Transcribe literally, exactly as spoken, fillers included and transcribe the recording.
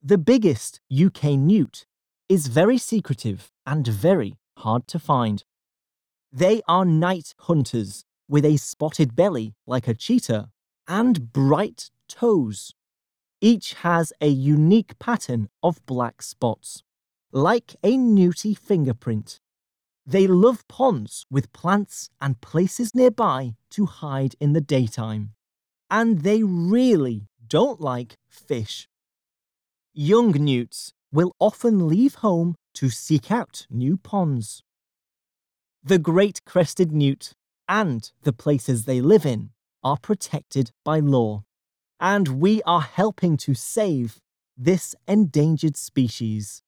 The biggest U K newt is very secretive and very hard to find. They are night hunters with a spotted belly like a cheetah and bright toes. Each has a unique pattern of black spots, like a newty fingerprint. They love ponds with plants and places nearby to hide in the daytime. And they really don't like fish. Young newts will often leave home to seek out new ponds. The great crested newt and the places they live in are protected by law, and we are helping to save this endangered species.